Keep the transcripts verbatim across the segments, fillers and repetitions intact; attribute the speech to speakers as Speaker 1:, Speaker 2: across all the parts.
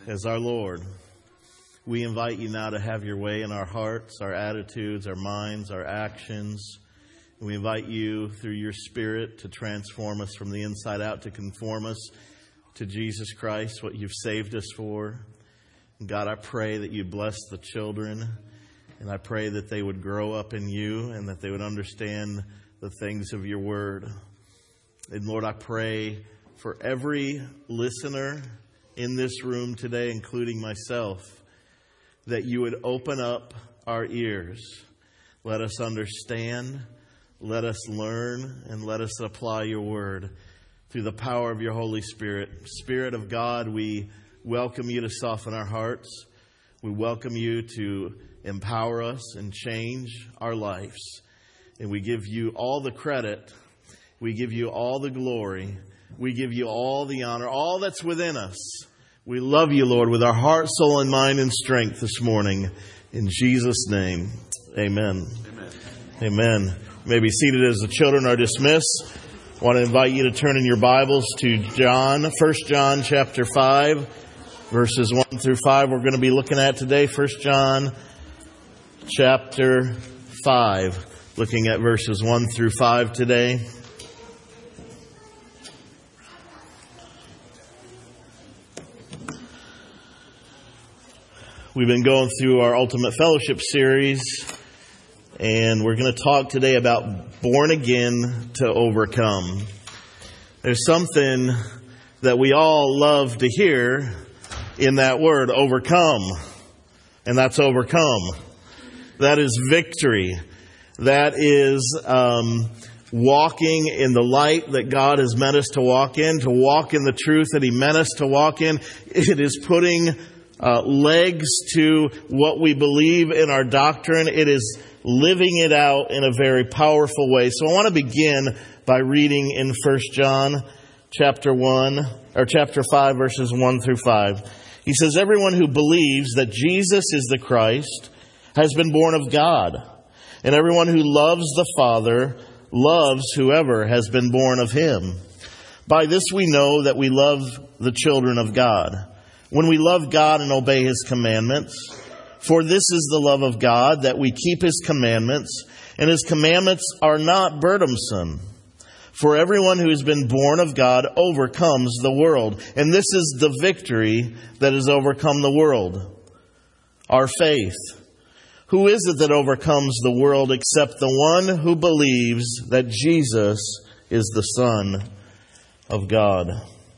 Speaker 1: as our Lord. We invite you now to have your way in our hearts, our attitudes, our minds, our actions. And we invite you through your Spirit to transform us from the inside out, to conform us to Jesus Christ, what you've saved us for. And God, I pray that you bless the children, and I pray that they would grow up in you and that they would understand the things of your word. And Lord, I pray for every listener in this room today, including myself, that you would open up our ears. Let us understand, let us learn, and let us apply your word through the power of your Holy Spirit. Spirit of God, we welcome you to soften our hearts. We welcome you to empower us and change our lives. And we give you all the credit. We give you all the glory. We give you all the honor, all that's within us. We love you, Lord, with our heart, soul, and mind and strength this morning. In Jesus' name, amen. Amen. Amen. You may be seated as the children are dismissed. I want to invite you to turn in your Bibles to John, First John chapter five, verses one through five. We're going to be looking at today, First John chapter five, looking at verses one through five today. We've been going through our Ultimate Fellowship series, and we're going to talk today about born again to overcome. There's something that we all love to hear in that word, overcome, and that's overcome. That is victory. That is um, walking in the light that God has meant us to walk in, to walk in the truth that He meant us to walk in. It is putting Uh, legs to what we believe in our doctrine. It is living it out in a very powerful way. So I want to begin by reading in First John chapter one or chapter five, verses one through five. He says, "Everyone who believes that Jesus is the Christ has been born of God, and everyone who loves the Father loves whoever has been born of Him. By this we know that we love the children of God, when we love God and obey His commandments. For this is the love of God, that we keep His commandments, and His commandments are not burdensome. For everyone who has been born of God overcomes the world. And this is the victory that has overcome the world, our faith. Who is it that overcomes the world except the one who believes that Jesus is the Son of God?"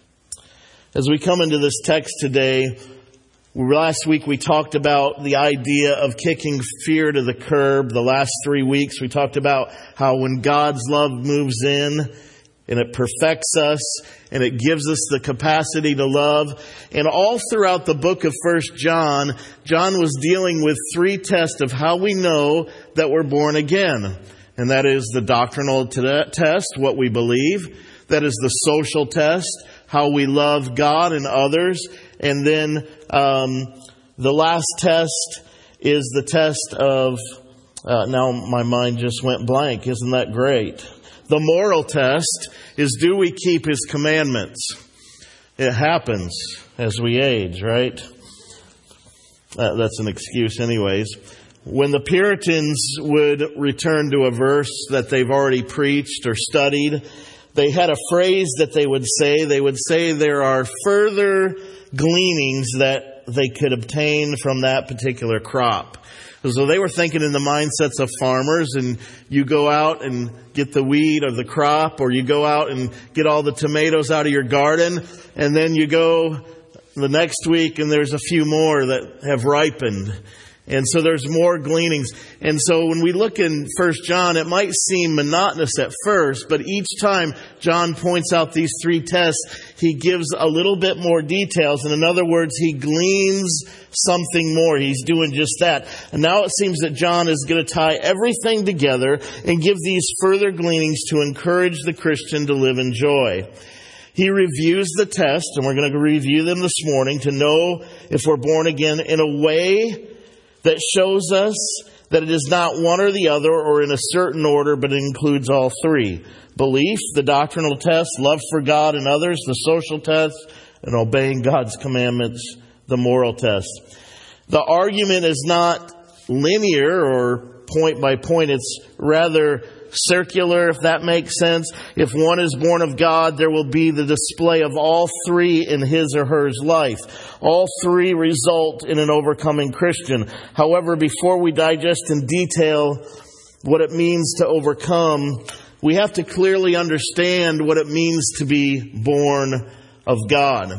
Speaker 1: As we come into this text today, last week we talked about the idea of kicking fear to the curb. The last three weeks we talked about how when God's love moves in and it perfects us and it gives us the capacity to love. And all throughout the book of First John, John was dealing with three tests of how we know that we're born again. And that is the doctrinal test, what we believe. That is the social test, how we love God and others. And then um, the last test is the test of, uh, now my mind just went blank. Isn't that great? The moral test is, do we keep His commandments? It happens as we age, right? Uh, that's an excuse anyways. When the Puritans would return to a verse that they've already preached or studied, they had a phrase that they would say. They would say there are further gleanings that they could obtain from that particular crop. So they were thinking in the mindsets of farmers, and you go out and get the weed or the crop, or you go out and get all the tomatoes out of your garden, and then you go the next week and there's a few more that have ripened. And so there's more gleanings. And so when we look in First John, it might seem monotonous at first, but each time John points out these three tests, he gives a little bit more details. And in other words, he gleans something more. He's doing just that. And now it seems that John is going to tie everything together and give these further gleanings to encourage the Christian to live in joy. He reviews the test, and we're going to review them this morning to know if we're born again in a way that shows us that it is not one or the other or in a certain order, but it includes all three. Belief, the doctrinal test, love for God and others, the social test, and obeying God's commandments, the moral test. The argument is not linear or point by point. It's rather circular, if that makes sense. If one is born of God, there will be the display of all three in his or her life. All three result in an overcoming Christian. However, before we digest in detail what it means to overcome, we have to clearly understand what it means to be born of God.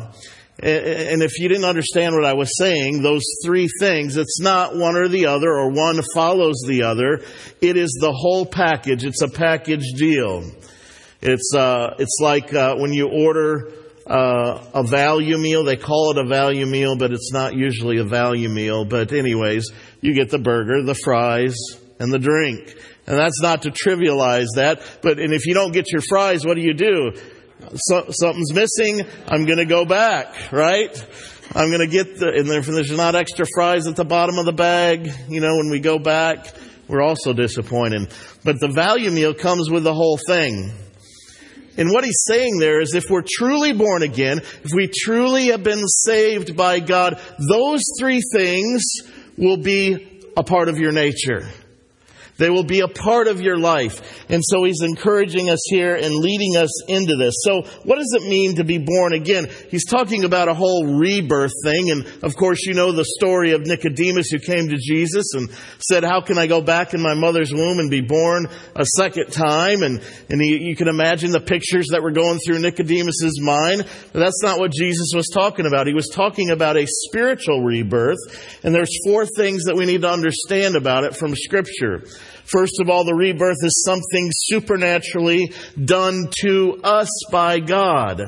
Speaker 1: And if you didn't understand what I was saying, those three things, it's not one or the other or one follows the other. It is the whole package. It's a package deal. It's uh, it's like uh, when you order uh, a value meal. They call it a value meal, but it's not usually a value meal. But anyways, you get the burger, the fries, and the drink. And that's not to trivialize that. But and if you don't get your fries, what do you do? So, something's missing. I'm going to go back, right? I'm going to get the, and if there's not extra fries at the bottom of the bag, you know, when we go back, we're also disappointed. But the value meal comes with the whole thing. And what he's saying there is if we're truly born again, if we truly have been saved by God, those three things will be a part of your nature. They will be a part of your life. And so he's encouraging us here and leading us into this. So what does it mean to be born again? He's talking about a whole rebirth thing. And of course, you know the story of Nicodemus who came to Jesus and said, how can I go back in my mother's womb and be born a second time? And, and he, you can imagine the pictures that were going through Nicodemus's mind. But that's not what Jesus was talking about. He was talking about a spiritual rebirth. And there's four things that we need to understand about it from Scripture. First of all, the rebirth is something supernaturally done to us by God.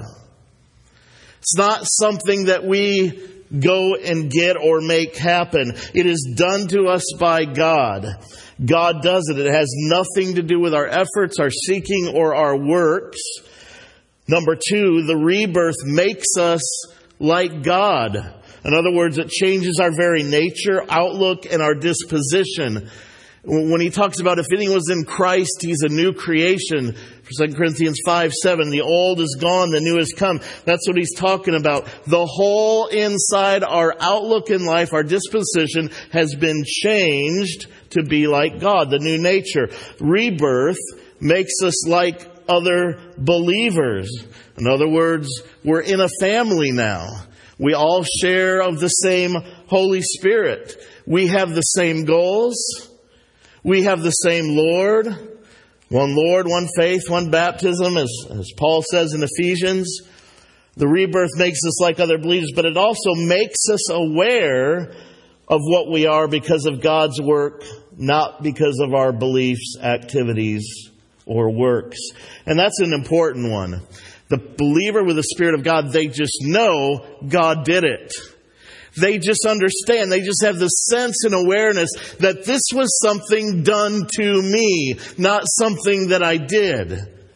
Speaker 1: It's not something that we go and get or make happen. It is done to us by God. God does it. It has nothing to do with our efforts, our seeking, or our works. Number two, the rebirth makes us like God. In other words, it changes our very nature, outlook, and our disposition. When he talks about if anyone was in Christ, he's a new creation. For Second Corinthians five seven, the old is gone, the new has come. That's what he's talking about. The whole inside, our outlook in life, our disposition has been changed to be like God, the new nature. Rebirth makes us like other believers. In other words, we're in a family now. We all share of the same Holy Spirit. We have the same goals. We have the same Lord, one Lord, one faith, one baptism, as, as Paul says in Ephesians. The rebirth makes us like other believers, but it also makes us aware of what we are because of God's work, not because of our beliefs, activities, or works. And that's an important one. The believer with the Spirit of God, they just know God did it. They just understand. They just have the sense and awareness that this was something done to me, not something that I did.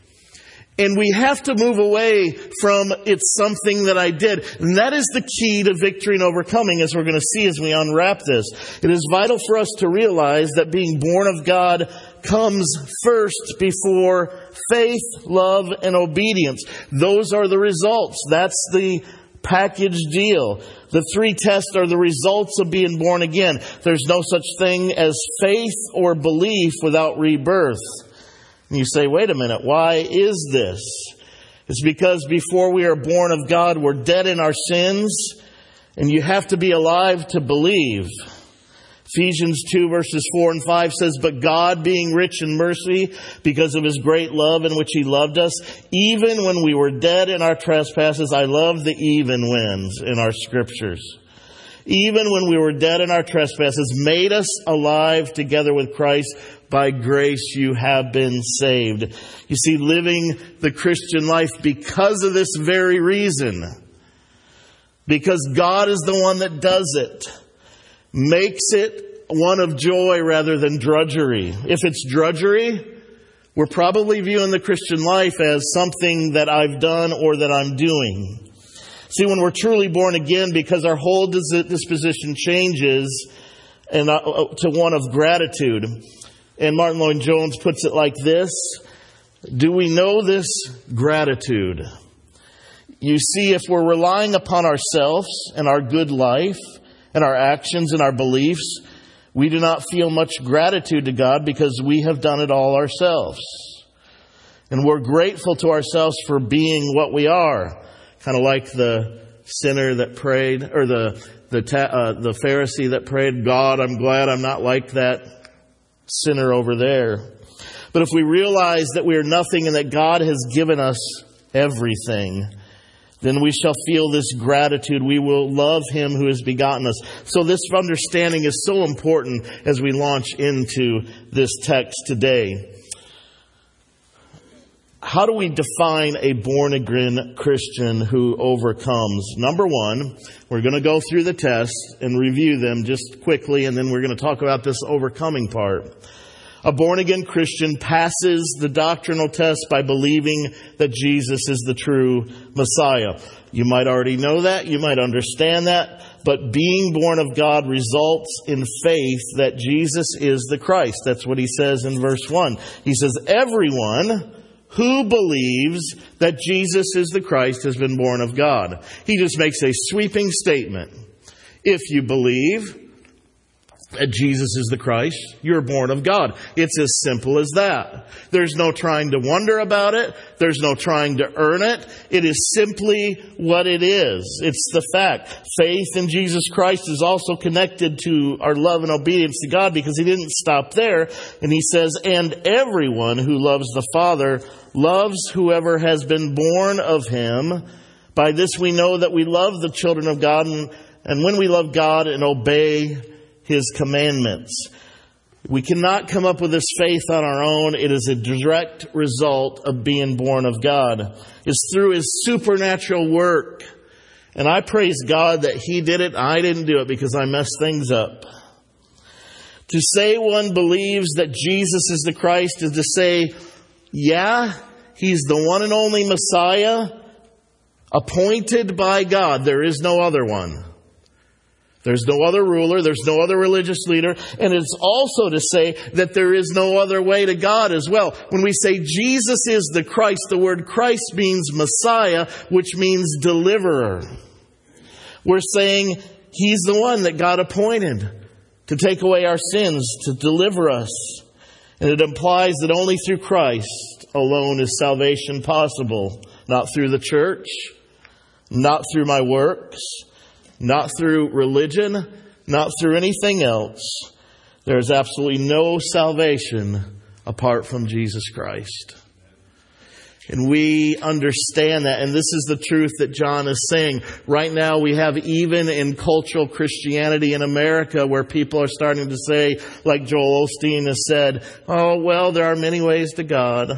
Speaker 1: And we have to move away from it's something that I did. And that is the key to victory and overcoming, as we're going to see as we unwrap this. It is vital for us to realize that being born of God comes first before faith, love, and obedience. Those are the results. That's the package deal. The three tests are the results of being born again. There's no such thing as faith or belief without rebirth. And you say, wait a minute, why is this? It's because before we are born of God, we're dead in our sins, and you have to be alive to believe. Ephesians two verses four and five says, but God being rich in mercy because of His great love in which He loved us, even when we were dead in our trespasses. I love the even whens in our scriptures. Even when we were dead in our trespasses, made us alive together with Christ. By grace you have been saved. You see, living the Christian life because of this very reason, because God is the one that does it, makes it one of joy rather than drudgery. If it's drudgery, we're probably viewing the Christian life as something that I've done or that I'm doing. See, when we're truly born again, because our whole disposition changes and uh, to one of gratitude. And Martin Lloyd-Jones puts it like this: do we know this gratitude? You see, if we're relying upon ourselves and our good life and our actions and our beliefs, we do not feel much gratitude to God because we have done it all ourselves. And we're grateful to ourselves for being what we are. Kind of like the sinner that prayed, or the the uh, the Pharisee that prayed, God, I'm glad I'm not like that sinner over there. But if we realize that we are nothing and that God has given us everything, then we shall feel this gratitude. We will love Him who has begotten us. So this understanding is so important as we launch into this text today. How do we define a born-again Christian who overcomes? Number one, we're going to go through the tests and review them just quickly, and then we're going to talk about this overcoming part. A born-again Christian passes the doctrinal test by believing that Jesus is the true Messiah. You might already know that. You might understand that. But being born of God results in faith that Jesus is the Christ. That's what he says in verse one. He says, everyone who believes that Jesus is the Christ has been born of God. He just makes a sweeping statement. If you believe that Jesus is the Christ, you're born of God. It's as simple as that. There's no trying to wonder about it. There's no trying to earn it. It is simply what it is. It's the fact. Faith in Jesus Christ is also connected to our love and obedience to God, because He didn't stop there. And He says, and everyone who loves the Father loves whoever has been born of Him. By this we know that we love the children of God, and, and when we love God and obey His commandments. We cannot come up with this faith on our own. It is a direct result of being born of God. It's through His supernatural work. And I praise God that He did it. I didn't do it because I messed things up. To say one believes that Jesus is the Christ is to say, yeah, He's the one and only Messiah, appointed by God. There is no other one. There's no other ruler. There's no other religious leader. And it's also to say that there is no other way to God as well. When we say Jesus is the Christ, the word Christ means Messiah, which means deliverer. We're saying He's the one that God appointed to take away our sins, to deliver us. And it implies that only through Christ alone is salvation possible. Not through the church, not through my works, not through religion, not through anything else. There is absolutely no salvation apart from Jesus Christ. And we understand that. And this is the truth that John is saying. Right now we have, even in cultural Christianity in America, where people are starting to say, like Joel Osteen has said, oh, well, there are many ways to God.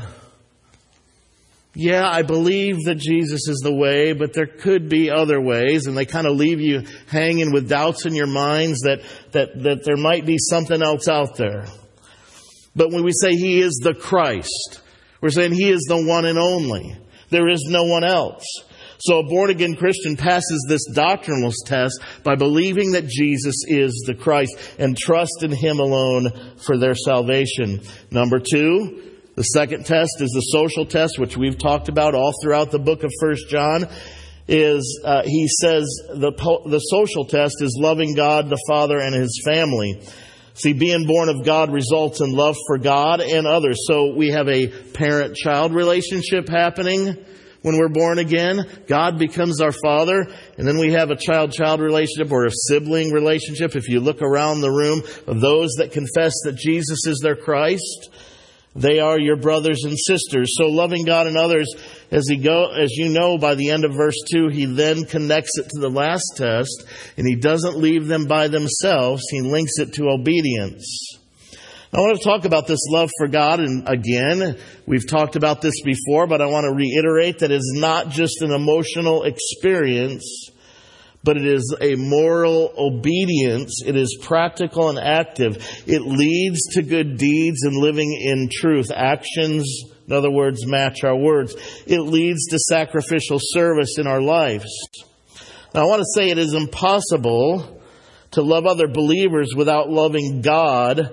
Speaker 1: Yeah, I believe that Jesus is the way, but there could be other ways. And they kind of leave you hanging with doubts in your minds that, that, that there might be something else out there. But when we say He is the Christ, we're saying He is the one and only. There is no one else. So a born-again Christian passes this doctrinal test by believing that Jesus is the Christ and trust in Him alone for their salvation. Number two, the second test is the social test, which we've talked about all throughout the book of First John. Is uh, he says the the social test is loving God, the Father, and His family. See, being born of God results in love for God and others. So we have a parent-child relationship happening when we're born again. God becomes our Father. And then we have a child-child relationship, or a sibling relationship. If you look around the room of those that confess that Jesus is their Christ, they are your brothers and sisters. So loving God and others, as he go, as you know, by the end of verse two, he then connects it to the last test, and he doesn't leave them by themselves. He links it to obedience. I want to talk about this love for God, and again, we've talked about this before, but I want to reiterate that it's not just an emotional experience, but it is a moral obedience. It is practical and active. It leads to good deeds and living in truth. Actions, in other words, match our words. It leads to sacrificial service in our lives. Now, I want to say it is impossible to love other believers without loving God.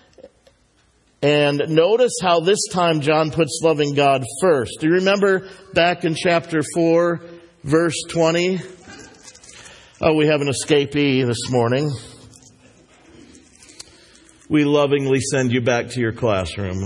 Speaker 1: And notice how this time John puts loving God first. Do you remember back in chapter four? verse twenty. Oh, we have an escapee this morning. We lovingly send you back to your classroom.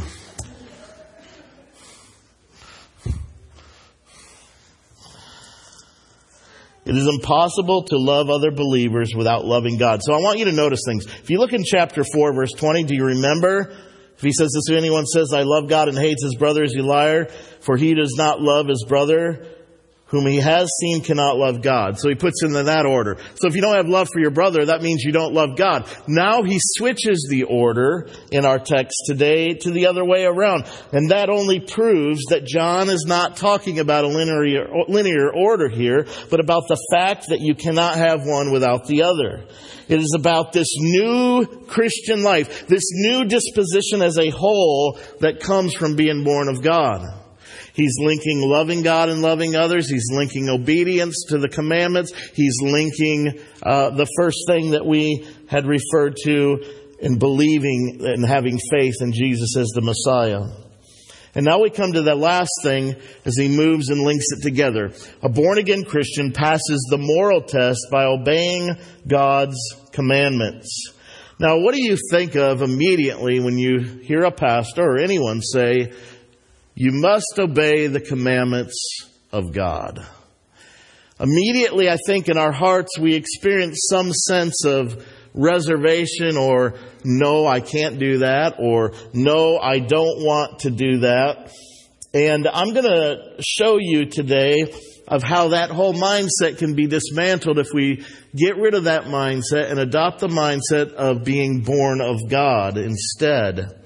Speaker 1: It is impossible to love other believers without loving God. So I want you to notice things. If you look in chapter four, verse twenty, do you remember? If he says this, if anyone says, I love God and hates his brother, is a liar. For he does not love his brother whom he has seen cannot love God. So he puts it in that order. So if you don't have love for your brother, that means you don't love God. Now he switches the order in our text today to the other way around. And that only proves that John is not talking about a linear, linear order here, but about the fact that you cannot have one without the other. It is about this new Christian life, this new disposition as a whole that comes from being born of God. He's linking loving God and loving others. He's linking obedience to the commandments. He's linking uh, the first thing that we had referred to in believing and having faith in Jesus as the Messiah. And now we come to the last thing as he moves and links it together. A born-again Christian passes the moral test by obeying God's commandments. Now, what do you think of immediately when you hear a pastor or anyone say, you must obey the commandments of God? Immediately, I think in our hearts, we experience some sense of reservation or, no, I can't do that, or no, I don't want to do that. And I'm going to show you today of how that whole mindset can be dismantled if we get rid of that mindset and adopt the mindset of being born of God instead.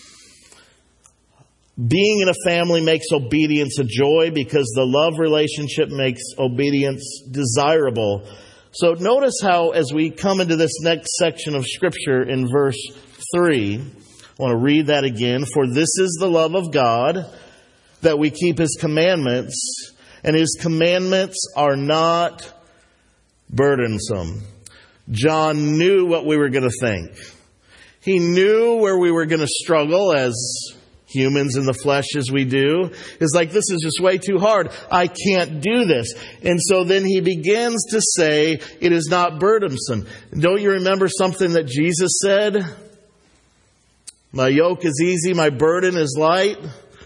Speaker 1: Being in a family makes obedience a joy because the love relationship makes obedience desirable. So notice how as we come into this next section of Scripture in verse three, I want to read that again. For this is the love of God, that we keep His commandments, and His commandments are not burdensome. John knew what we were going to think. He knew where we were going to struggle as humans in the flesh as we do. It's like, this is just way too hard. I can't do this. And so then he begins to say, it is not burdensome. Don't you remember something that Jesus said? My yoke is easy, my burden is light.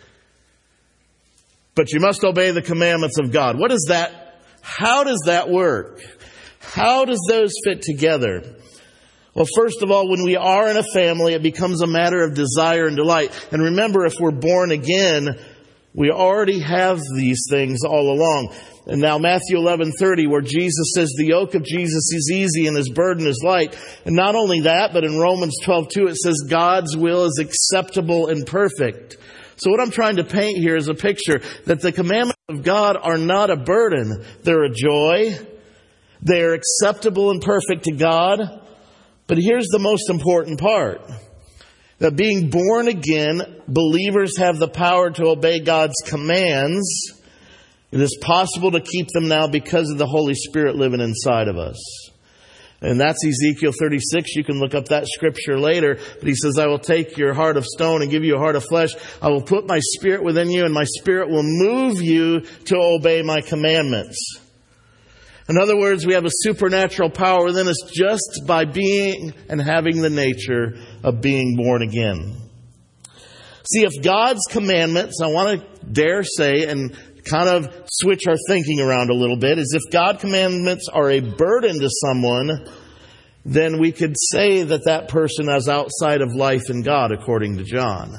Speaker 1: But you must obey the commandments of God. What is that? How does that work? How does those fit together? Well, first of all, when we are in a family, it becomes a matter of desire and delight. And remember, if we're born again, we already have these things all along. And now Matthew eleven thirty, where Jesus says the yoke of Jesus is easy and His burden is light. And not only that, but in Romans twelve two, it says God's will is acceptable and perfect. So what I'm trying to paint here is a picture that the commandments of God are not a burden. They're a joy. They're acceptable and perfect to God. But here's the most important part. That being born again, believers have the power to obey God's commands. It is possible to keep them now because of the Holy Spirit living inside of us. And that's Ezekiel thirty-six. You can look up that scripture later. But he says, I will take your heart of stone and give you a heart of flesh. I will put my spirit within you, and my spirit will move you to obey my commandments. In other words, we have a supernatural power within us just by being and having the nature of being born again. See, if God's commandments, I want to dare say and kind of switch our thinking around a little bit, is if God's commandments are a burden to someone, then we could say that that person is outside of life in God, according to John.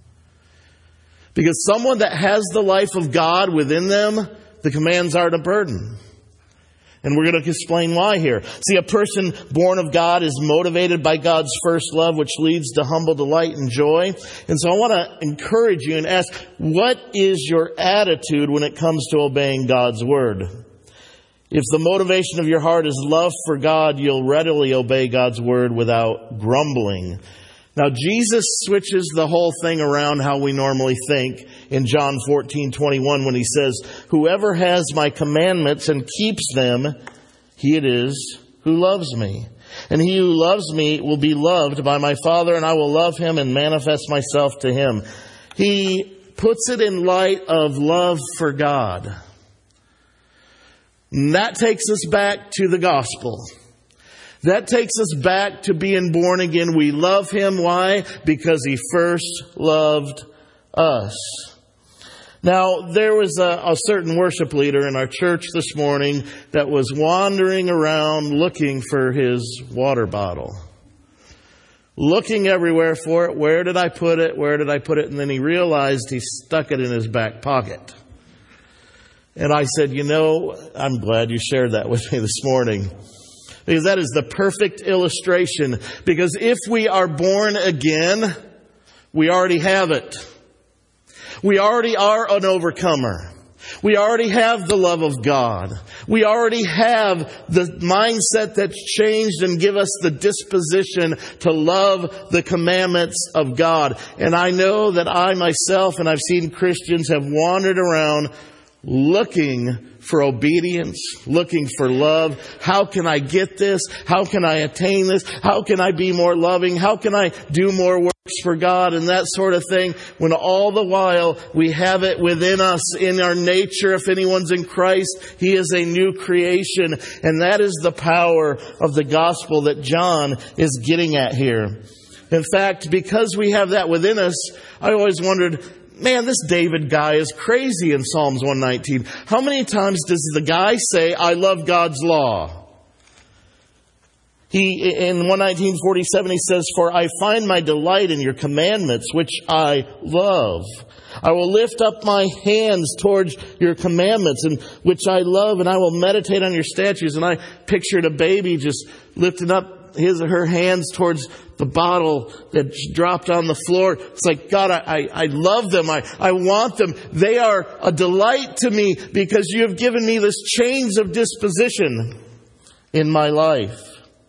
Speaker 1: Because someone that has the life of God within them, the commands aren't a burden. And we're going to explain why here. See, a person born of God is motivated by God's first love, which leads to humble delight and joy. And so I want to encourage you and ask, what is your attitude when it comes to obeying God's word? If the motivation of your heart is love for God, you'll readily obey God's word without grumbling. Now, Jesus switches the whole thing around how we normally think in John fourteen twenty-one when he says, whoever has my commandments and keeps them, he it is who loves me. And he who loves me will be loved by my Father, and I will love him and manifest myself to him. He puts it in light of love for God. And that takes us back to the gospel. That takes us back to being born again. We love Him. Why? Because He first loved us. Now, there was a, a certain worship leader in our church this morning that was wandering around looking for his water bottle. Looking everywhere for it. Where did I put it? Where did I put it? And then he realized he stuck it in his back pocket. And I said, you know, I'm glad you shared that with me this morning. Because that is the perfect illustration. Because if we are born again, we already have it. We already are an overcomer. We already have the love of God. We already have the mindset that's changed and give us the disposition to love the commandments of God. And I know that I myself, and I've seen Christians, have wandered around looking for obedience, looking for love. How can I get this? How can I attain this? How can I be more loving? How can I do more works for God and that sort of thing? When all the while we have it within us, in our nature. If anyone's in Christ, he is a new creation. And that is the power of the gospel that John is getting at here. In fact, because we have that within us, I always wondered, man, this David guy is crazy in Psalms one nineteen. How many times does the guy say, I love God's law? He, in one nineteen forty-seven, he says, for I find my delight in your commandments, which I love. I will lift up my hands towards your commandments, and which I love, and I will meditate on your statutes. And I pictured a baby just lifting up his or her hands towards the bottle that dropped on the floor. It's like, God, I, I, I love them. I, I want them. They are a delight to me because you have given me this change of disposition in my life.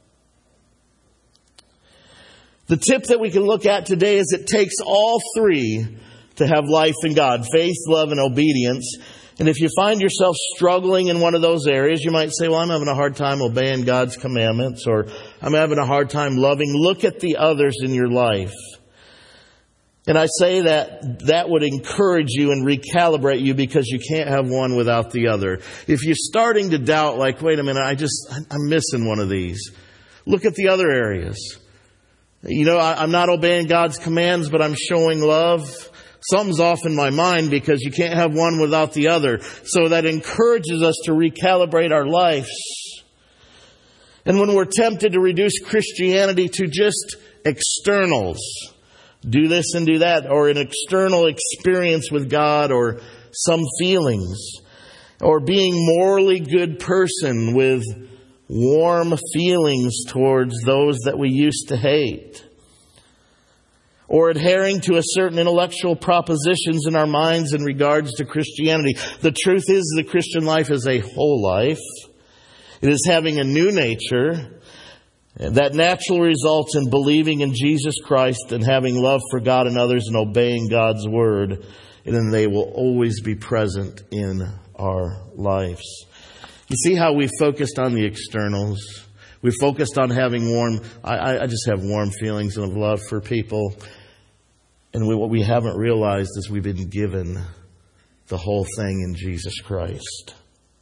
Speaker 1: The tip that we can look at today is it takes all three to have life in God: faith, love, and obedience. And if you find yourself struggling in one of those areas, you might say, well, I'm having a hard time obeying God's commandments, or I'm having a hard time loving. Look at the others in your life. And I say that that would encourage you and recalibrate you, because you can't have one without the other. If you're starting to doubt, like, wait a minute, I just, I'm missing one of these. Look at the other areas. You know, I, I'm not obeying God's commands, but I'm showing love. Something's off in my mind, because you can't have one without the other. So that encourages us to recalibrate our lives. And when we're tempted to reduce Christianity to just externals, do this and do that, or an external experience with God, or some feelings, or being morally good person with warm feelings towards those that we used to hate, or adhering to a certain intellectual propositions in our minds in regards to Christianity. The truth is, the Christian life is a whole life. It is having a new nature that naturally results in believing in Jesus Christ and having love for God and others and obeying God's word. And then they will always be present in our lives. You see how we focused on the externals? We focused on having warm, I, I just have warm feelings of love for people. And we, what we haven't realized is we've been given the whole thing in Jesus Christ.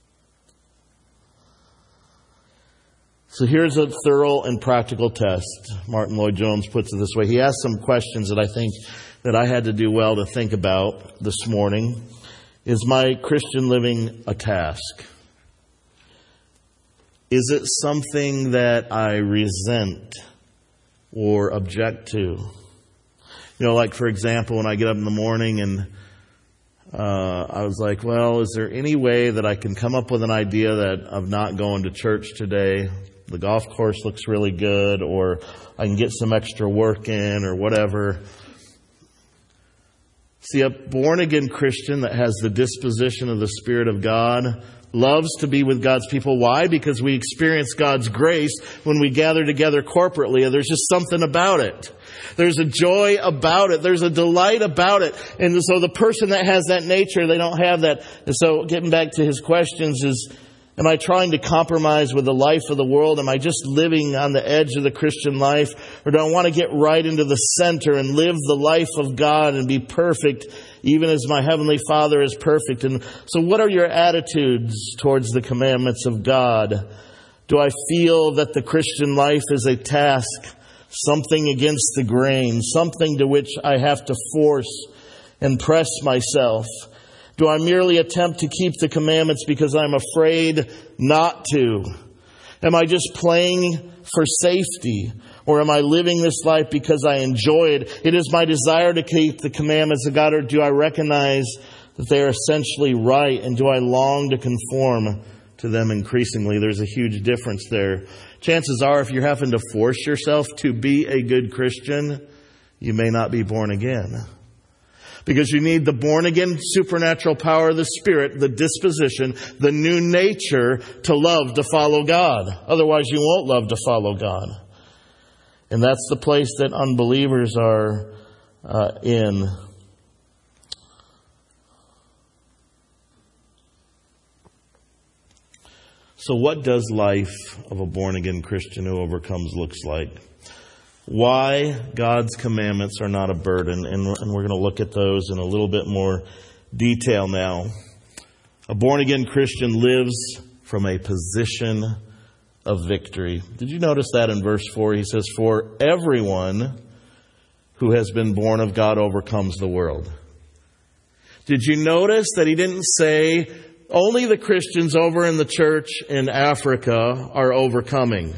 Speaker 1: So here's a thorough and practical test. Martin Lloyd-Jones puts it this way. He asked some questions that I think that I had to do well to think about this morning. Is my Christian living a task? Is it something that I resent or object to? You know, like, for example, when I get up in the morning and uh, I was like, well, is there any way that I can come up with an idea that of not going to church today? The golf course looks really good, or I can get some extra work in, or whatever. See, a born-again Christian that has the disposition of the Spirit of God loves to be with God's people. Why? Because we experience God's grace when we gather together corporately. There's just something about it. There's a joy about it. There's a delight about it. And so the person that has that nature, they don't have that. And so getting back to his questions is, Am I trying to compromise with the life of the world? Am I just living on the edge of the Christian life? Or do I want to get right into the center and live the life of God and be perfect, even as my Heavenly Father is perfect? And so what are your attitudes towards the commandments of God? Do I feel that the Christian life is a task, something against the grain, something to which I have to force and press myself? Do I merely attempt to keep the commandments because I'm afraid not to? Am I just playing for safety? Or am I living this life because I enjoy it? It is my desire to keep the commandments of God, or do I recognize that they are essentially right, and do I long to conform to them increasingly? There's a huge difference there. Chances are, if you're having to force yourself to be a good Christian, you may not be born again. Because you need the born-again supernatural power of the Spirit, the disposition, the new nature to love to follow God. Otherwise, you won't love to follow God. And that's the place that unbelievers are uh, in. So what does life of a born-again Christian who overcomes looks like? Why God's commandments are not a burden, and, and we're going to look at those in a little bit more detail now. A born-again Christian lives from a position of victory. Did you notice that in verse four? He says, "For everyone who has been born of God overcomes the world." Did you notice that he didn't say, only the Christians over in the church in Africa are overcoming?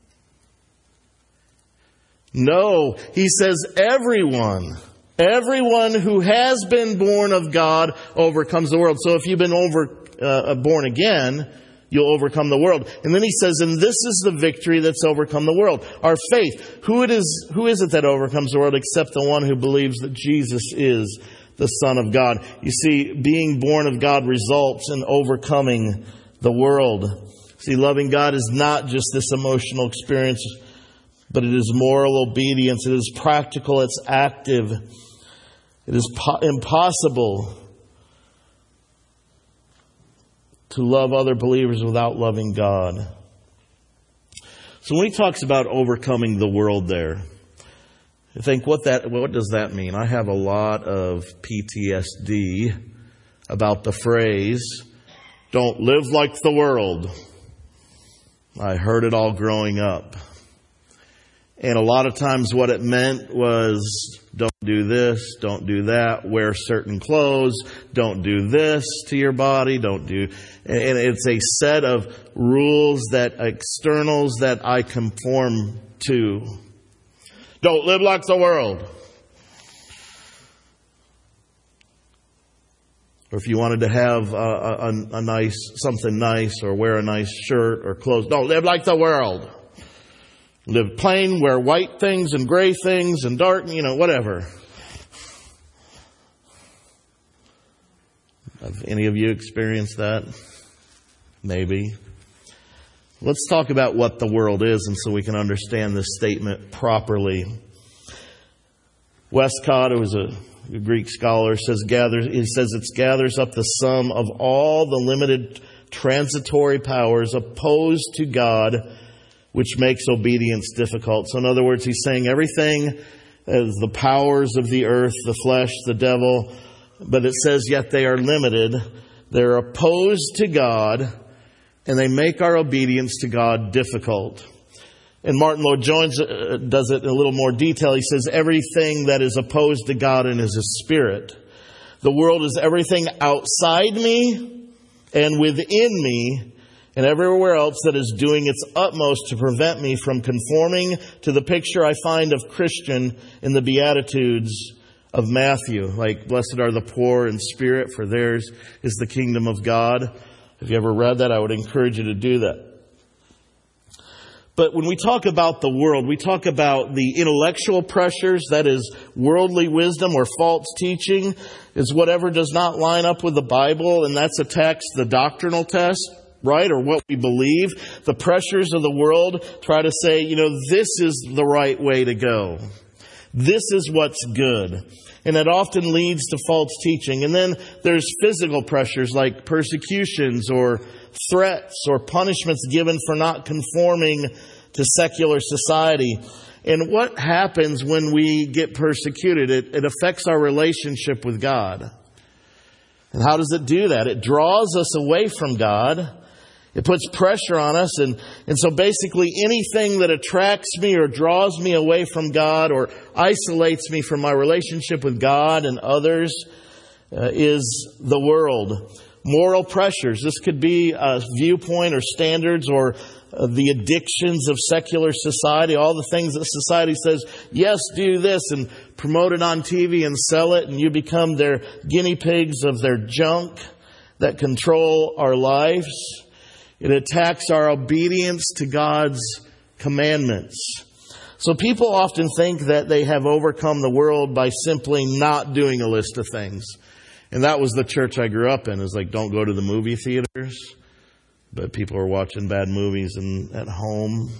Speaker 1: No, he says everyone, everyone who has been born of God overcomes the world. So if you've been over uh, born again, you'll overcome the world. And then he says, and this is the victory that's overcome the world, our faith. Who it is, who is it that overcomes the world except the one who believes that Jesus is the Son of God? You see, being born of God results in overcoming the world. See, loving God is not just this emotional experience, but it is moral obedience. It is practical. It's active. It is po- impossible to love other believers without loving God. So when he talks about overcoming the world there, I think what that what does that mean? I have a lot of P T S D about the phrase, "Don't live like the world." I heard it all growing up. And a lot of times what it meant was, don't do this, don't do that, wear certain clothes, don't do this to your body, don't do... And it's a set of rules, that externals that I conform to. Don't live like the world. Or if you wanted to have a, a, a nice, something nice, or wear a nice shirt or clothes, don't live like the world. Live plain, wear white things and gray things and dark, you know, whatever. Have any of you experienced that? Maybe. Let's talk about what the world is, and so we can understand this statement properly. Westcott, who was a Greek scholar, says gathers. He says it gathers up the sum of all the limited transitory powers opposed to God, which makes obedience difficult. So in other words, he's saying everything as the powers of the earth, the flesh, the devil, but it says yet they are limited. They're opposed to God, and they make our obedience to God difficult. And Martin Lloyd-Jones does it in a little more detail. He says everything that is opposed to God and is a spirit. The world is everything outside me and within me, and everywhere else that is doing its utmost to prevent me from conforming to the picture I find of Christian in the Beatitudes of Matthew. Like, blessed are the poor in spirit, for theirs is the kingdom of God. If you ever read that, I would encourage you to do that. But when we talk about the world, we talk about the intellectual pressures, that is worldly wisdom or false teaching, is whatever does not line up with the Bible, and that's a text, the doctrinal test. Right? Or what we believe. The pressures of the world try to say, you know, this is the right way to go. This is what's good. And that often leads to false teaching. And then there's physical pressures like persecutions or threats or punishments given for not conforming to secular society. And what happens when we get persecuted? It, it affects our relationship with God. And how does it do that? It draws us away from God. It puts pressure on us. And, and so basically anything that attracts me or draws me away from God or isolates me from my relationship with God and others uh, is the world. Moral pressures. This could be a viewpoint or standards or uh, the addictions of secular society. All the things that society says, yes, do this, and promote it on T V and sell it. And you become their guinea pigs of their junk that control our lives. It attacks our obedience to God's commandments. So people often think that they have overcome the world by simply not doing a list of things. And that was the church I grew up in. It's like, don't go to the movie theaters. But people are watching bad movies in, at home.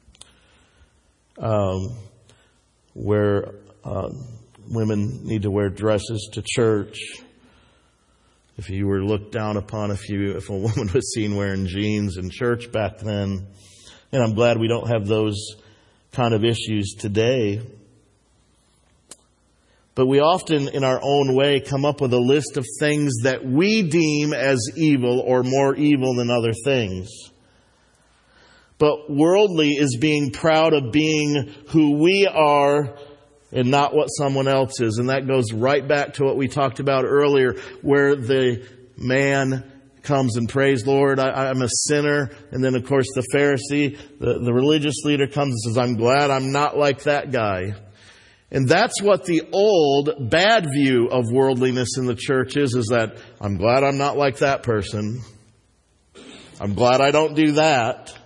Speaker 1: Um, where uh, women need to wear dresses to church. If you were looked down upon, if you if a woman was seen wearing jeans in church back then. And I'm glad we don't have those kind of issues today. But we often, in our own way, come up with a list of things that we deem as evil or more evil than other things. But worldly is being proud of being who we are and not what someone else is. And that goes right back to what we talked about earlier, where the man comes and prays, Lord, I, I'm a sinner. And then, of course, the Pharisee, the, the religious leader comes and says, I'm glad I'm not like that guy. And that's what the old bad view of worldliness in the church is, is that I'm glad I'm not like that person. I'm glad I don't do that.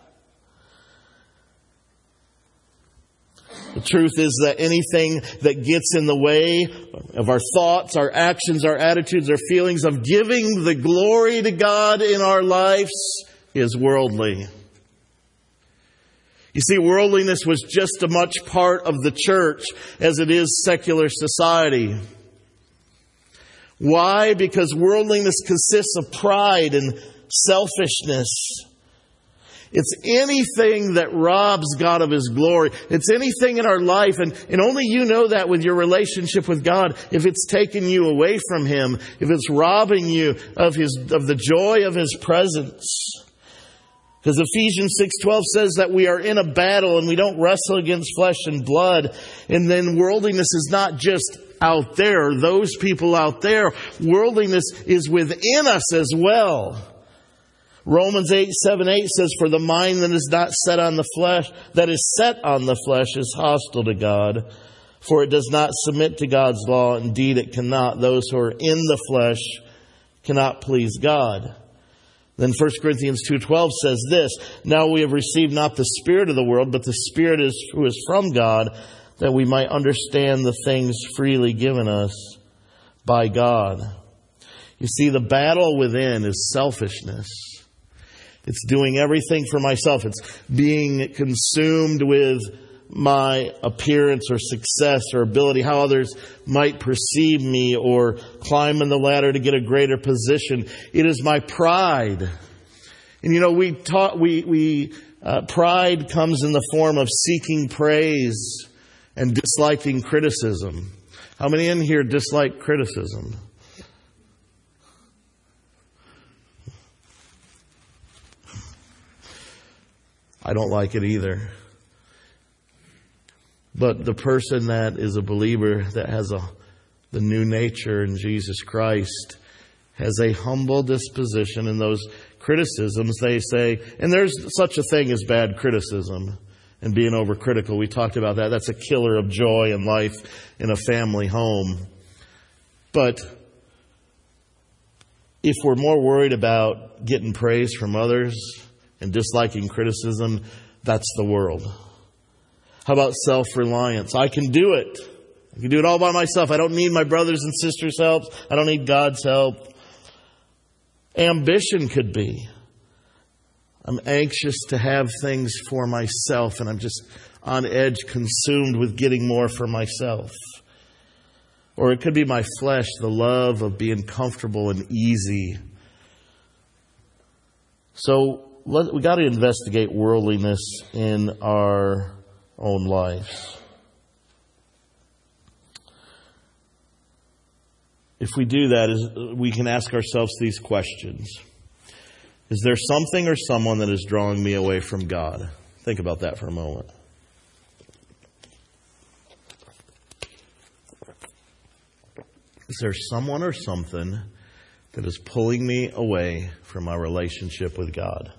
Speaker 1: The truth is that anything that gets in the way of our thoughts, our actions, our attitudes, our feelings of giving the glory to God in our lives is worldly. You see, worldliness was just as much part of the church as it is secular society. Why? Because worldliness consists of pride and selfishness. It's anything that robs God of His glory. It's anything in our life, and, and only you know that with your relationship with God, if it's taking you away from Him, if it's robbing you of His of the joy of His presence. Because Ephesians six twelve says that we are in a battle and we don't wrestle against flesh and blood. And then worldliness is not just out there, those people out there. Worldliness is within us as well. Romans eight seven eight says, for the mind that is not set on the flesh, that is set on the flesh is hostile to God. For it does not submit to God's law. Indeed, it cannot. Those who are in the flesh cannot please God. Then First Corinthians two twelve says this, now we have received not the spirit of the world, but the Spirit is who is from God, that we might understand the things freely given us by God. You see, the battle within is selfishness. It's doing everything for myself. It's being consumed with my appearance or success or ability, how others might perceive me, or climbing the ladder to get a greater position. It is my pride. And you know, we taught, we, we, uh, pride comes in the form of seeking praise and disliking criticism. How many in here dislike criticism? I don't like it either. But the person that is a believer, that has a the new nature in Jesus Christ, has a humble disposition. In those criticisms, they say, and there's such a thing as bad criticism and being overcritical. We talked about that. That's a killer of joy and life in a family home. But if we're more worried about getting praise from others and disliking criticism, that's the world. How about self-reliance? I can do it. I can do it all by myself. I don't need my brothers and sisters' help. I don't need God's help. Ambition could be, I'm anxious to have things for myself, and I'm just on edge, consumed with getting more for myself. Or it could be my flesh, the love of being comfortable and easy. So let, we got to investigate worldliness in our own lives. If we do that, is we can ask ourselves these questions. Is there something or someone that is drawing me away from God? Think about that for a moment. Is there someone or something that is pulling me away from my relationship with God?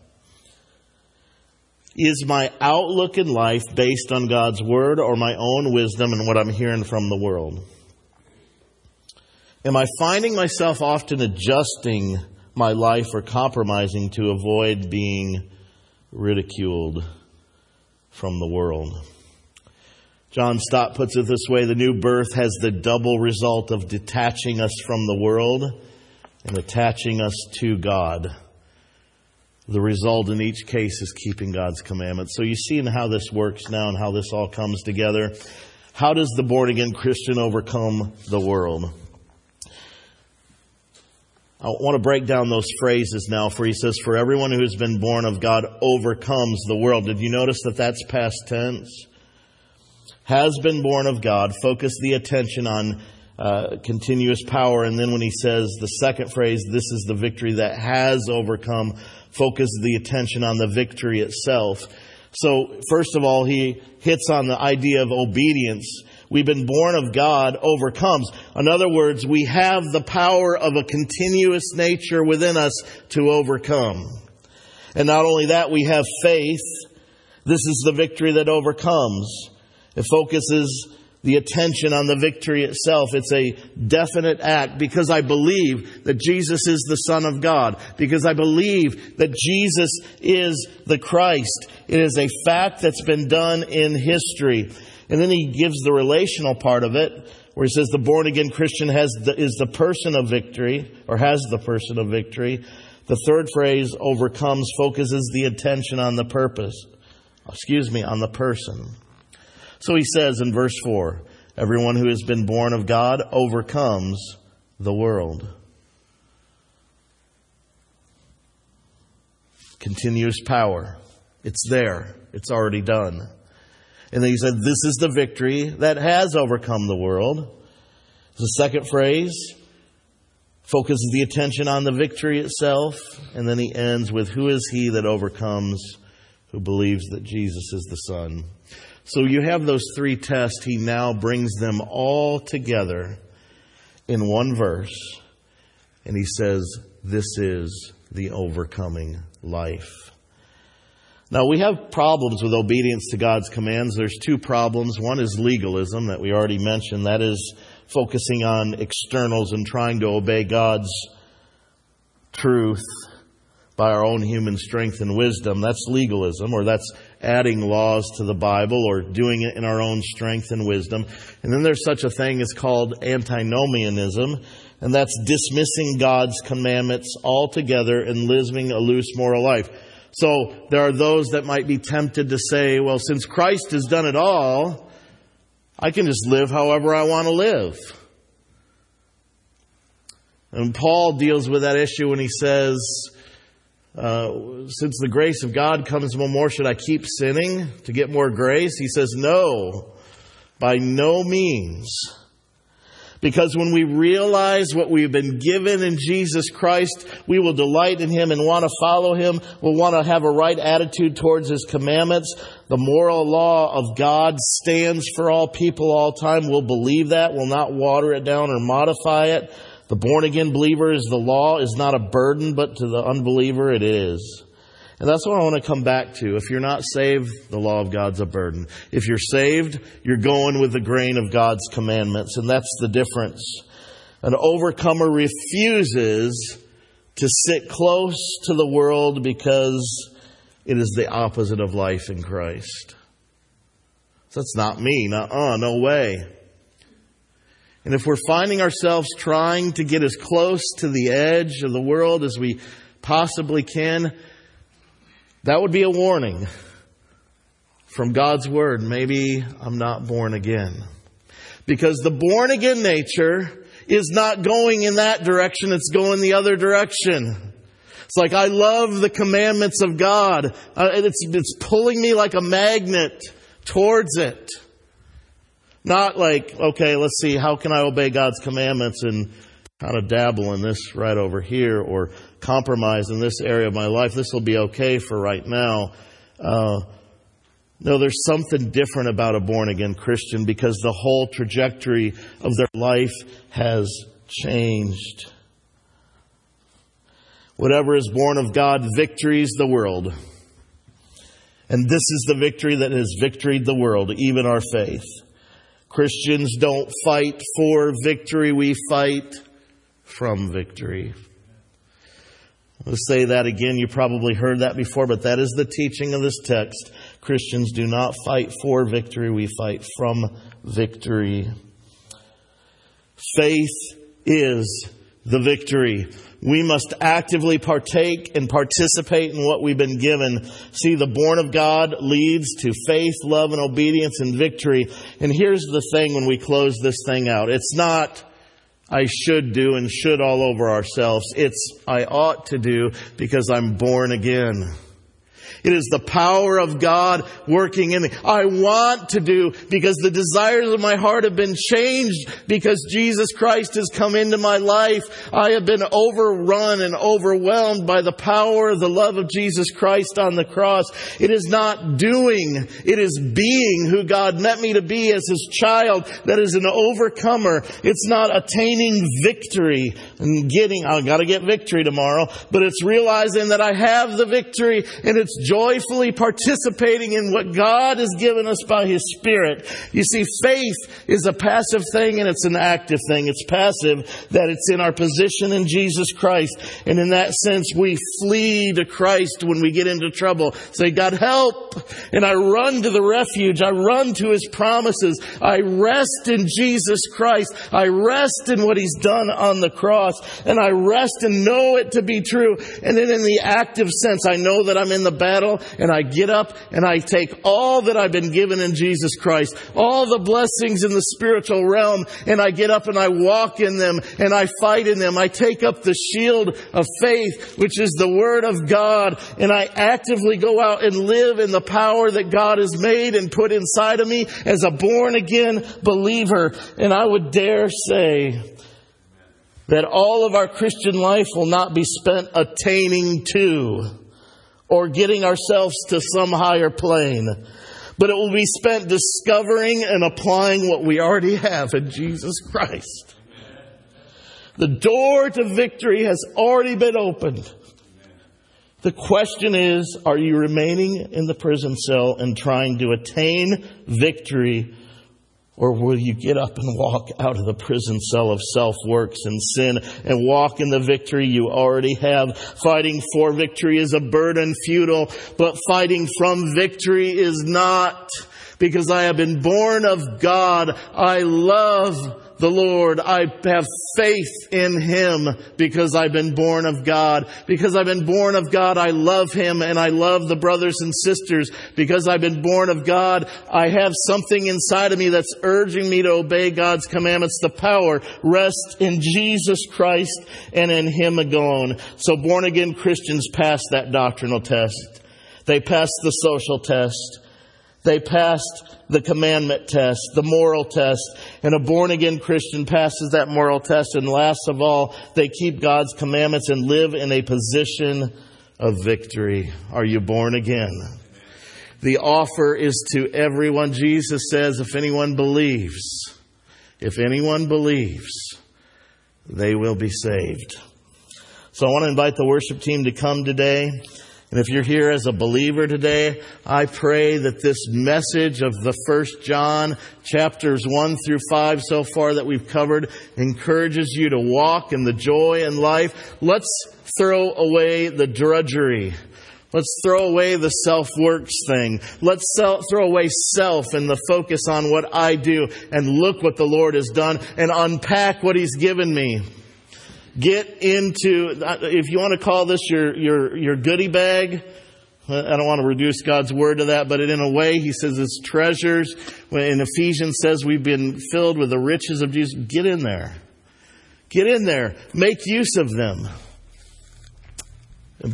Speaker 1: Is my outlook in life based on God's Word or my own wisdom and what I'm hearing from the world? Am I finding myself often adjusting my life or compromising to avoid being ridiculed from the world? John Stott puts it this way: the new birth has the double result of detaching us from the world and attaching us to God. The result in each case is keeping God's commandments. So you see in how this works now and how this all comes together. How does the born-again Christian overcome the world? I want to break down those phrases now, for he says, for everyone who has been born of God overcomes the world. Did you notice that that's past tense? Has been born of God. Focus the attention on uh, continuous power. And then when he says the second phrase, this is the victory that has overcome, focus the attention on the victory itself. So first of all, he hits on the idea of obedience. We've been born of God overcomes. In other words, we have the power of a continuous nature within us to overcome. And not only that, we have faith. This is the victory that overcomes. It focuses the attention on the victory itself. It's a definite act because I believe that Jesus is the Son of God. Because I believe that Jesus is the Christ. It is a fact that's been done in history. And then he gives the relational part of it, where he says the born-again Christian has the, is the person of victory, or has the person of victory. The third phrase, overcomes, focuses the attention on the purpose. Excuse me, on the person. So he says in verse four, everyone who has been born of God overcomes the world. Continuous power. It's there. It's already done. And then he said, this is the victory that has overcome the world. The second phrase focuses the attention on the victory itself. And then he ends with, who is he that overcomes, who believes that Jesus is the Son? So you have those three tests. He now brings them all together in one verse. And he says, this is the overcoming life. Now, we have problems with obedience to God's commands. There's two problems. One is legalism that we already mentioned. That is focusing on externals and trying to obey God's truth by our own human strength and wisdom. That's legalism, or that's adding laws to the Bible or doing it in our own strength and wisdom. And then there's such a thing as called antinomianism, and that's dismissing God's commandments altogether and living a loose moral life. So there are those that might be tempted to say, well, since Christ has done it all, I can just live however I want to live. And Paul deals with that issue when he says, uh, since the grace of God comes no more, should I keep sinning to get more grace? He says, no, by no means. Because when we realize what we've been given in Jesus Christ, we will delight in Him and want to follow Him. We'll want to have a right attitude towards His commandments. The moral law of God stands for all people all time. We'll believe that. We'll not water it down or modify it. The born-again believer is the law is not a burden, but to the unbeliever it is. And that's what I want to come back to. If you're not saved, the law of God's a burden. If you're saved, you're going with the grain of God's commandments. And that's the difference. An overcomer refuses to sit close to the world because it is the opposite of life in Christ. So that's not me. Nuh-uh, no way. And if we're finding ourselves trying to get as close to the edge of the world as we possibly can, that would be a warning from God's Word. Maybe I'm not born again. Because the born again nature is not going in that direction. It's going the other direction. It's like, I love the commandments of God. Uh, it's, it's pulling me like a magnet towards it. Not like, okay, let's see, how can I obey God's commandments and kind of dabble in this right over here, or compromise in this area of my life. This will be okay for right now. Uh, no, there's something different about a born-again Christian, because the whole trajectory of their life has changed. Whatever is born of God victories the world. And this is the victory that has victoried the world, even our faith. Christians don't fight for victory, we fight from victory. Let's say that again. You probably heard that before, but that is the teaching of this text. Christians do not fight for victory, we fight from victory. Faith is the victory. We must actively partake and participate in what we've been given. See, the born of God leads to faith, love, and obedience and victory. And here's the thing when we close this thing out. It's not, I should do and should all over ourselves. It's, I ought to do because I'm born again. It is the power of God working in me. I want to do because the desires of my heart have been changed because Jesus Christ has come into my life. I have been overrun and overwhelmed by the power of the love of Jesus Christ on the cross. It is not doing. It is being who God meant me to be as His child that is an overcomer. It's not attaining victory and getting, I've got to get victory tomorrow, but it's realizing that I have the victory, and it's joyfully participating in what God has given us by His Spirit. You see, faith is a passive thing and it's an active thing. It's passive that it's in our position in Jesus Christ. And in that sense, we flee to Christ when we get into trouble. Say, God, help! And I run to the refuge. I run to His promises. I rest in Jesus Christ. I rest in what He's done on the cross. And I rest and know it to be true. And then in the active sense, I know that I'm in the battle. And I get up and I take all that I've been given in Jesus Christ, all the blessings in the spiritual realm, and I get up and I walk in them and I fight in them. I take up the shield of faith, which is the Word of God, and I actively go out and live in the power that God has made and put inside of me as a born-again believer. And I would dare say that all of our Christian life will not be spent attaining to or getting ourselves to some higher plane, but it will be spent discovering and applying what we already have in Jesus Christ. The door to victory has already been opened. The question is, are you remaining in the prison cell and trying to attain victory, or will you get up and walk out of the prison cell of self-works and sin and walk in the victory you already have? Fighting for victory is a burden, futile, but fighting from victory is not. Because I have been born of God. I love the Lord. I have faith in Him because I've been born of God. Because I've been born of God, I love Him and I love the brothers and sisters. Because I've been born of God, I have something inside of me that's urging me to obey God's commandments. The power rests in Jesus Christ and in Him alone. So born again Christians pass that doctrinal test. They pass the social test. They passed the commandment test, the moral test, and a born-again Christian passes that moral test. And last of all, they keep God's commandments and live in a position of victory. Are you born again? The offer is to everyone. Jesus says, if anyone believes, if anyone believes, they will be saved. So I want to invite the worship team to come today. And if you're here as a believer today, I pray that this message of the First John chapters one through five so far that we've covered encourages you to walk in the joy in life. Let's throw away the drudgery. Let's throw away the self-works thing. Let's throw away self and the focus on what I do and look what the Lord has done and unpack what He's given me. Get into, if you want to call this your, your, your goodie bag, I don't want to reduce God's word to that, but in a way, He says it's treasures. In Ephesians says we've been filled with the riches of Jesus. Get in there. Get in there. Make use of them.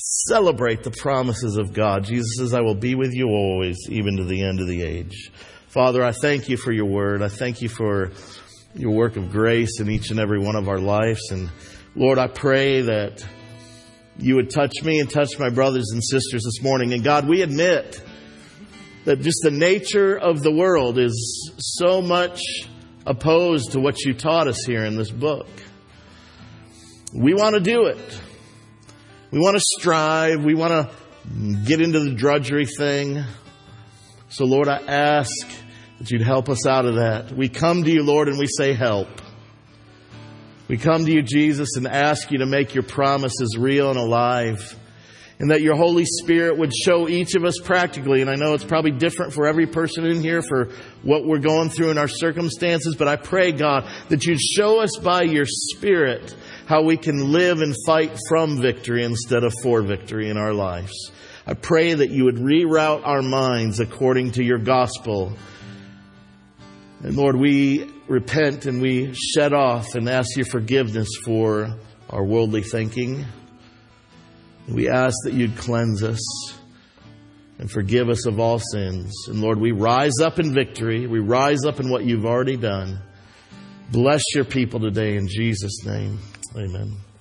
Speaker 1: celebrate the promises of God. Jesus says, I will be with you always, even to the end of the age. Father, I thank you for your word. I thank you for your work of grace in each and every one of our lives. And Lord, I pray that you would touch me and touch my brothers and sisters this morning. And God, we admit that just the nature of the world is so much opposed to what you taught us here in this book. We want to do it. We want to strive. We want to get into the drudgery thing. So Lord, I ask that you'd help us out of that. We come to you, Lord, and we say help. We come to you, Jesus, and ask you to make your promises real and alive. And that your Holy Spirit would show each of us practically. And I know it's probably different for every person in here for what we're going through in our circumstances. But I pray, God, that you'd show us by your Spirit how we can live and fight from victory instead of for victory in our lives. I pray that you would reroute our minds according to your gospel. And Lord, we repent and we shed off and ask your forgiveness for our worldly thinking. We ask that you'd cleanse us and forgive us of all sins. And Lord, we rise up in victory. We rise up in what you've already done. Bless your people today in Jesus' name. Amen.